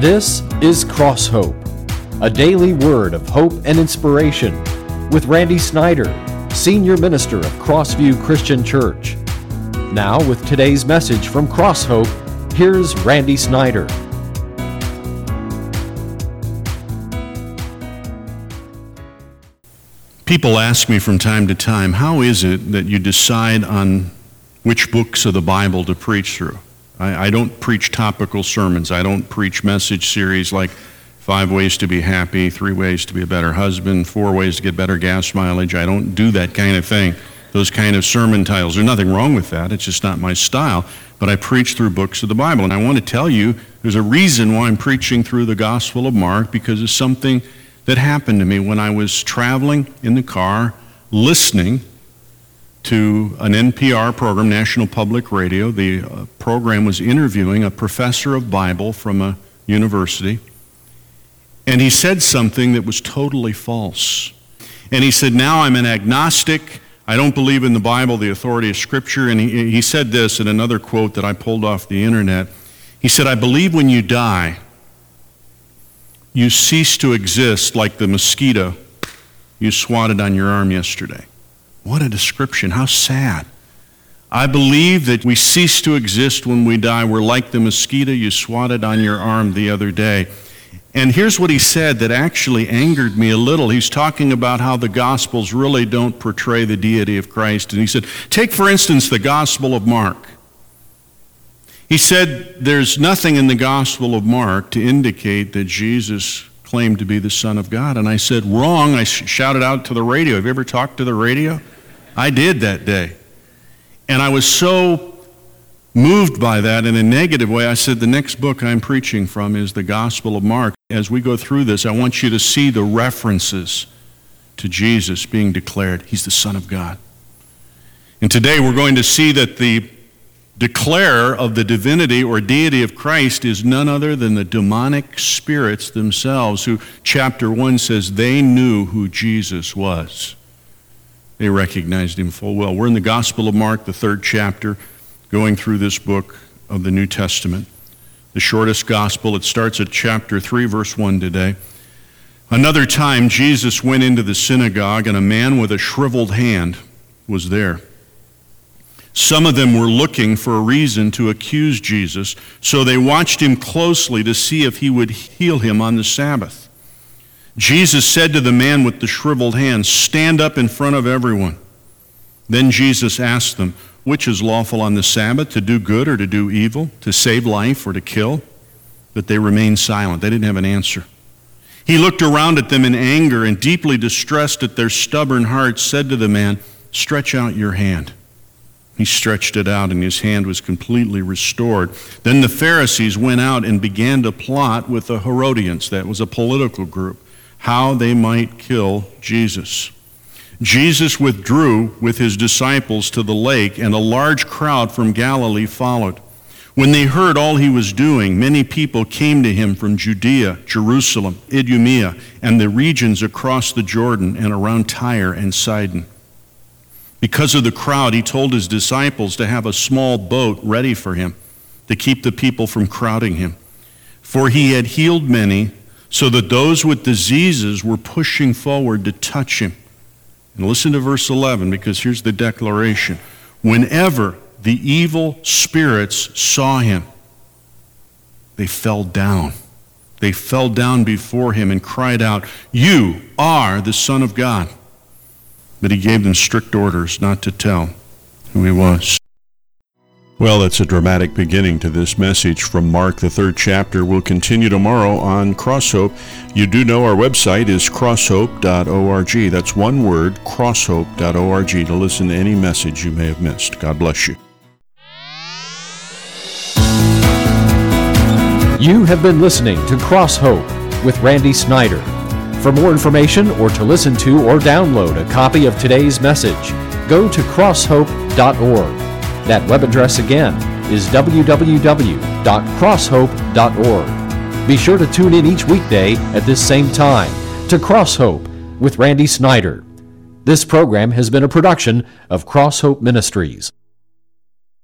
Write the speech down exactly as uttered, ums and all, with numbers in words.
This is Cross Hope, a daily word of hope and inspiration with Randy Snyder, Senior Minister of Crossview Christian Church. Now with today's message from Cross Hope, here's Randy Snyder. People ask me from time to time, how is it that you decide on which books of the Bible to preach through? I, I don't preach topical sermons. I don't preach message series like Five Ways to Be Happy, Three Ways to Be a Better Husband, Four Ways to Get Better Gas Mileage. I don't do that kind of thing, those kind of sermon titles. There's nothing wrong with that. It's just not my style. But I preach through books of the Bible. And I want to tell you, there's a reason why I'm preaching through the Gospel of Mark, because it's something that happened to me when I was traveling in the car, listening to an N P R program, National Public Radio. The uh, program was interviewing a professor of Bible from a university, and he said something that was totally false. And he said, now I'm an agnostic. I don't believe in the Bible, the authority of Scripture. And he, he said this in another quote that I pulled off the internet. He said, I believe when you die, you cease to exist like the mosquito you swatted on your arm yesterday. What a description. How sad. I believe that we cease to exist when we die. We're like the mosquito you swatted on your arm the other day. And here's what he said that actually angered me a little. He's talking about how the Gospels really don't portray the deity of Christ. And he said, take for instance the Gospel of Mark. He said there's nothing in the Gospel of Mark to indicate that Jesus claimed to be the Son of God. And I said, wrong. I sh- shouted out to the radio. Have you ever talked to the radio? I did that day. And I was so moved by that in a negative way. I said, the next book I'm preaching from is the Gospel of Mark. As we go through this, I want you to see the references to Jesus being declared. He's the Son of God. And today we're going to see that the declarer of the divinity or deity of Christ is none other than the demonic spirits themselves, who chapter one says they knew who Jesus was. They recognized him full well. We're in the Gospel of Mark, the third chapter, going through this book of the New Testament. The shortest gospel. It starts at chapter three, verse one today. Another time Jesus went into the synagogue, and a man with a shriveled hand was there. Some of them were looking for a reason to accuse Jesus, so they watched him closely to see if he would heal him on the Sabbath. Jesus said to the man with the shriveled hand, stand up in front of everyone. Then Jesus asked them, which is lawful on the Sabbath, to do good or to do evil, to save life or to kill? But they remained silent. They didn't have an answer. He looked around at them in anger and, deeply distressed at their stubborn hearts, said to the man, stretch out your hand. He stretched it out, and his hand was completely restored. Then the Pharisees went out and began to plot with the Herodians, that was a political group, how they might kill Jesus. Jesus withdrew with his disciples to the lake, and a large crowd from Galilee followed. When they heard all he was doing, many people came to him from Judea, Jerusalem, Idumea, and the regions across the Jordan and around Tyre and Sidon. Because of the crowd, he told his disciples to have a small boat ready for him to keep the people from crowding him. For he had healed many, so that those with diseases were pushing forward to touch him. And listen to verse eleven, because here's the declaration. Whenever the evil spirits saw him, they fell down. They fell down before him and cried out, you are the Son of God. But he gave them strict orders not to tell who he was. Well, that's a dramatic beginning to this message from Mark, the third chapter. We'll continue tomorrow on Cross Hope. You do know our website is cross hope dot org. That's one word, cross hope dot org, to listen to any message you may have missed. God bless you. You have been listening to Cross Hope with Randy Snyder. For more information or to listen to or download a copy of today's message, go to cross hope dot org. That web address again is w w w dot cross hope dot org. Be sure to tune in each weekday at this same time to Cross Hope with Randy Snyder. This program has been a production of Cross Hope Ministries.